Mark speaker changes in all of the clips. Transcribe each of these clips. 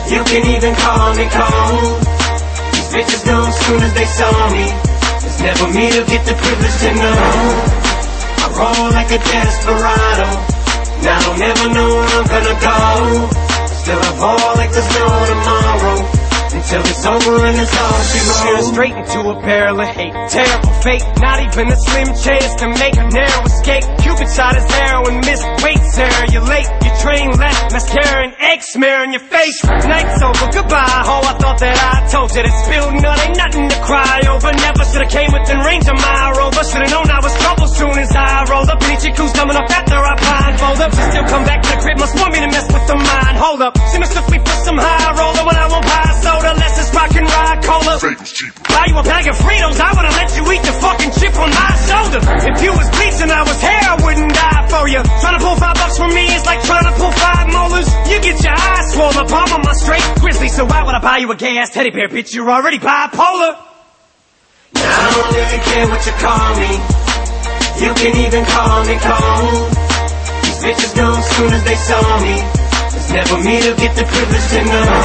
Speaker 1: You can even call me cold. These bitches know as soon as they saw me, it's never me to get the privilege to know. I roll like a desperado, now I don't never know where I'm gonna go. Still I ball like there's no tomorrow, until it's over and it's all she wrote.
Speaker 2: Staring straight into a barrel of hate, terrible fate, not even a slim chance to make a narrow escape. Cupid shot his arrow and missed. Wait, Sarah, you're late. Your train left, mascara and egg smear on your face. Night's over, goodbye, ho. I thought that I told you that spilled nut ain't nothing to cry over. Never should've came within range of my rover. Should've known I was trouble soon as I rolled up. Any chick who's dumb enough after I blindfold up, she still come back to the crib, must want me to mess with the mind. Hold up, she mistook me for some high roller when I won't buy soda. Less is rock and ride cola. Buy you a bag of Fritos, I would've let you eat the fucking chip on my shoulder. If you was bleach and I was hair, I wouldn't die for you. Trying to pull $5 from me is like trying to pull 5 molars. You get your eyes swollen, palm on my straight grizzly. So why would I buy you a gay ass teddy bear, bitch? You're already bipolar.
Speaker 1: Now I don't really care what you call me. You can even call me cold. These bitches know as soon as they saw me, it's never me to get the privilege to know.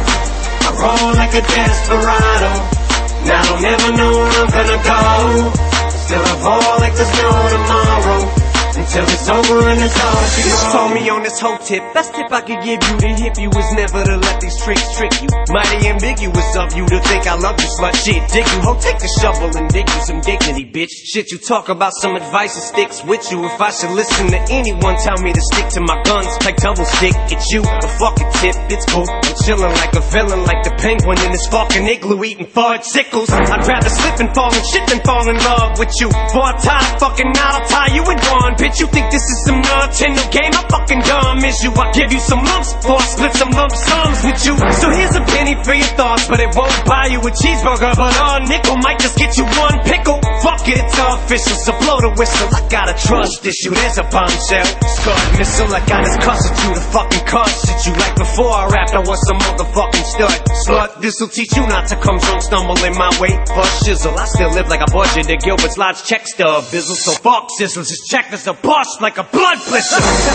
Speaker 1: I roll like a desperado, now I don't never know where I'm gonna go. Still I ball like there's no tomorrow, until it's over and it's all she
Speaker 2: Just
Speaker 1: wrote.
Speaker 2: told me on this whole tip, best tip I could give you to hip you was never to let these tricks trick you. Mighty ambiguous of you to think I love you, slut shit. Dig you, ho, take the shovel and dig you some dignity, bitch. Shit, you talk about some advice that sticks with you. If I should listen to anyone tell me to stick to my guns like double stick, it's you, the fucking tip, it's cool. I'm chilling like a villain, like the penguin in this fucking igloo eating fudge sickles. I'd rather slip and fall and shit than fall in love with you. Before I tie the fucking knot, I'll tie you in one, bitch. You think this is some Nintendo game? I'm fucking dumb as you. I give you some lumps before I split some lump sums with you. So here's a penny for your thoughts, but it won't buy you a cheeseburger. But a nickel might just get you one pickle. Fuck it, it's official, so blow the whistle. I got a trust issue, there's a bombshell. Scarred missile, I got this cuss at you to fucking cuss at you. Like before I rapped, I was some motherfucking stud. Slut, this'll teach you not to come drunk, stumble in my way. Bust shizzle, I still live like a budget. The Gilbert's Lodge check stub bizzle. So fuck sizzles, just check this a bust like a blood blister.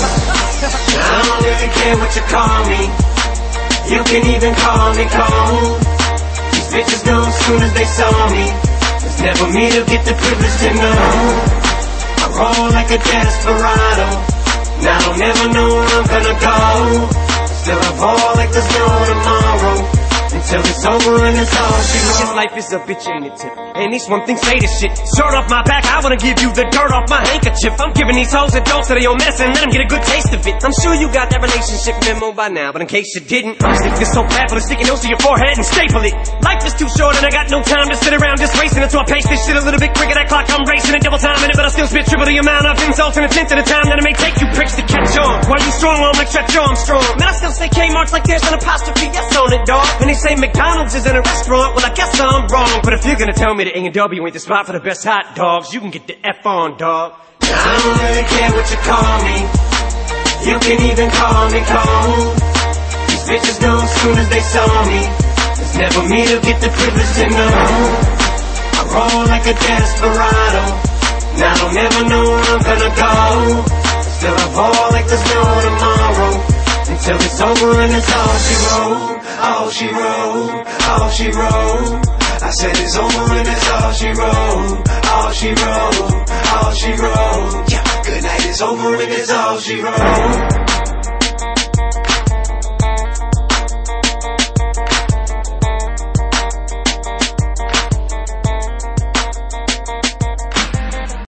Speaker 1: I don't really care what you call me. You can even call me cold. These bitches know as soon as they saw me, it's never me to get the privilege to know. I roll like a desperado, now I don't never know where I'm gonna go. Still I ball like there's no tomorrow, until it's over and it's all she wrote.
Speaker 2: This life is a bitch, ain't it, tip? And this one thing say this shit. Shirt off my back, I wanna give you the dirt off my handkerchief. I'm giving these hoes a dose of their own medicine, let them get a good taste of it. I'm sure you got that relationship memo by now, but in case you didn't, stick this so bad for the sticky nose to your forehead and staple it. Life is too short and I got no time to sit around just racing it, so I pace this shit a little bit quicker. That clock I'm racing it, double time in it, but I still spit triple the amount of insults and a tenth of the time that it may take you pricks to catch on. While you strong arm like Stretch Armstrong, man, I still say Kmart's like there's an apostrophe S on it, dog. And they say McDonald's is in a restaurant, well I guess I'm wrong. But if you're gonna tell me that A&W ain't the spot for the best hot dogs, you can get the F on, dog.
Speaker 1: I don't really care what you call me. You can even call me cold. These bitches know as soon as they saw me, it's never me to get the privilege to know. I roll like a desperado, now I don't never know where I'm gonna go. Still I ball like there's no tomorrow, until it's over and it's all she wrote. All she wrote, all she wrote. I said it's over and it's all she wrote. All she wrote, all she wrote. Yeah, good night, it's over and it's all she wrote.